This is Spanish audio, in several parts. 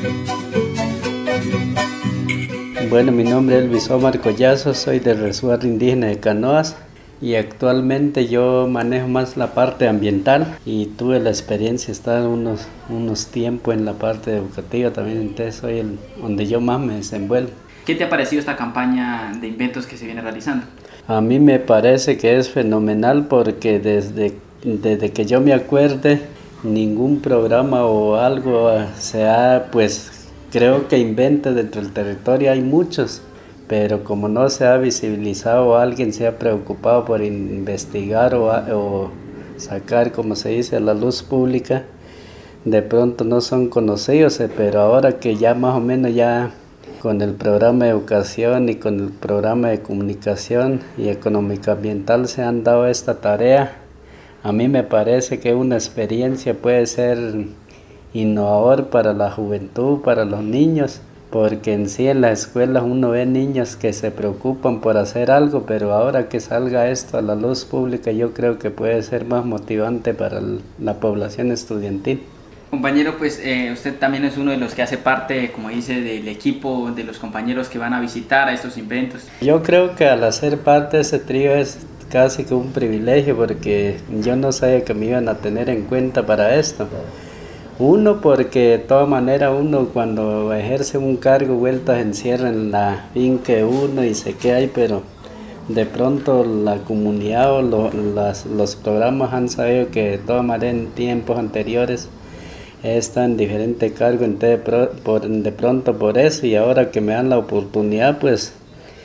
Bueno, mi nombre es Luis Omar Collazo, soy del resguardo indígena de Canoas y actualmente yo manejo más la parte ambiental y tuve la experiencia de estar unos tiempos en la parte educativa también, entonces soy donde yo más me desenvuelvo. ¿Qué te ha parecido esta campaña de inventos que se viene realizando? A mí me parece que es fenomenal porque desde que yo me acuerde, ningún programa o algo se ha, pues creo que inventa dentro del territorio, hay muchos, pero como no se ha visibilizado o alguien se ha preocupado por investigar o sacar, como se dice, a la luz pública, de pronto no son conocidos, pero ahora que ya más o menos ya con el programa de educación y con el programa de comunicación y económica ambiental se han dado esta tarea, a mí me parece que una experiencia puede ser innovador para la juventud, para los niños, porque en sí en las escuelas uno ve niños que se preocupan por hacer algo, pero ahora que salga esto a la luz pública yo creo que puede ser más motivante para la población estudiantil. Compañero, pues usted también es uno de los que hace parte, como dice, del equipo de los compañeros que van a visitar a estos inventos. Yo creo que al hacer parte de ese trío es casi que un privilegio porque yo no sabía que me iban a tener en cuenta para esto. Uno, porque de todas maneras uno cuando ejerce un cargo vueltas encierra en la finca de uno y se queda ahí, pero de pronto la comunidad o los programas han sabido que de todas maneras en tiempos anteriores está en diferente cargo, entonces de pronto por eso y ahora que me dan la oportunidad, pues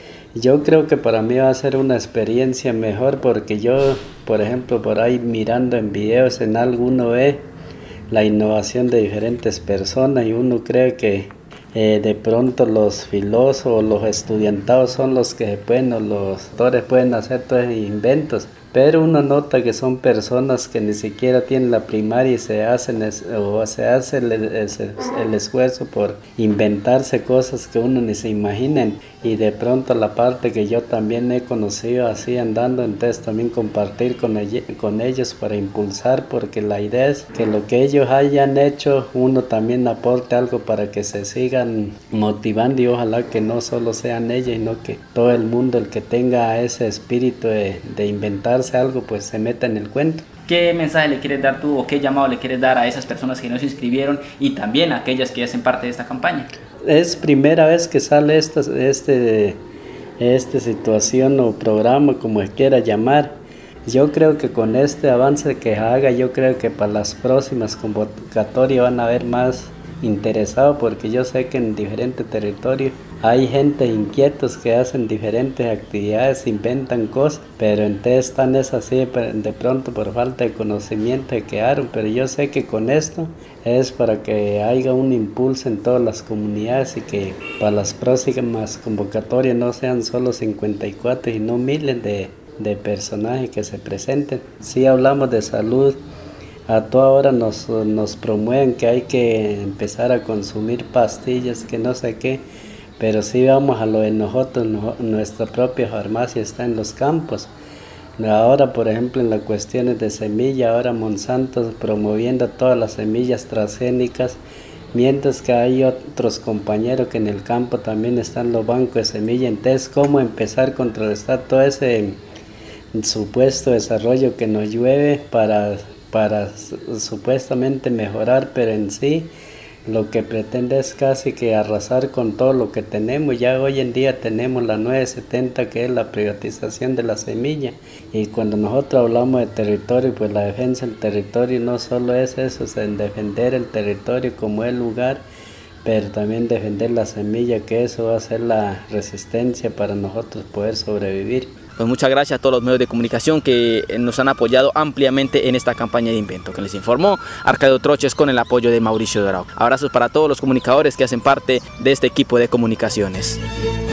yo creo que para mí va a ser una experiencia mejor porque yo, por ejemplo, por ahí mirando en videos en algo uno ve la innovación de diferentes personas y uno cree que de pronto los filósofos, los estudiantados son los que pueden, o los autores pueden hacer todos esos inventos, pero uno nota que son personas que ni siquiera tienen la primaria y se hace el esfuerzo por inventarse cosas que uno ni se imaginen y de pronto la parte que yo también he conocido así andando, entonces también compartir con ellos para impulsar, porque la idea es que lo que ellos hayan hecho uno también aporte algo para que se sigan motivando y ojalá que no solo sean ellos sino que todo el mundo el que tenga ese espíritu de inventarse algo pues se meta en el cuento. ¿Qué mensaje le quieres dar tú o qué llamado le quieres dar a esas personas que no se inscribieron y también a aquellas que hacen parte de esta campaña? Es primera vez que sale esta situación o programa, como quiera llamar. Yo creo que con este avance que haga, yo creo que para las próximas convocatorias van a haber más interesados, porque yo sé que en diferentes territorios hay gente inquietos que hacen diferentes actividades, inventan cosas, pero entonces están así de pronto por falta de conocimiento que quedaron, pero yo sé que con esto es para que haya un impulso en todas las comunidades y que para las próximas convocatorias no sean solo 54 sino miles de personajes que se presenten. Si hablamos de salud, a toda hora nos promueven que hay que empezar a consumir pastillas, que no sé qué, pero si vamos a lo de nosotros, nuestra propia farmacia está en los campos. Ahora, por ejemplo, en las cuestiones de semilla, ahora Monsanto promoviendo todas las semillas transgénicas, mientras que hay otros compañeros que en el campo también están los bancos de semilla. Entonces, ¿cómo empezar a contrarrestar todo ese supuesto desarrollo que nos llueve para supuestamente mejorar, pero en sí lo que pretende es casi que arrasar con todo lo que tenemos? Ya hoy en día tenemos la 970, que es la privatización de la semilla, y cuando nosotros hablamos de territorio, pues la defensa del territorio no solo es eso, es en defender el territorio como el lugar, pero también defender la semilla, que eso va a ser la resistencia para nosotros poder sobrevivir. Pues muchas gracias a todos los medios de comunicación que nos han apoyado ampliamente en esta campaña de invento. Que les informó Arcadio Troches con el apoyo de Mauricio Dorao. Abrazos para todos los comunicadores que hacen parte de este equipo de comunicaciones.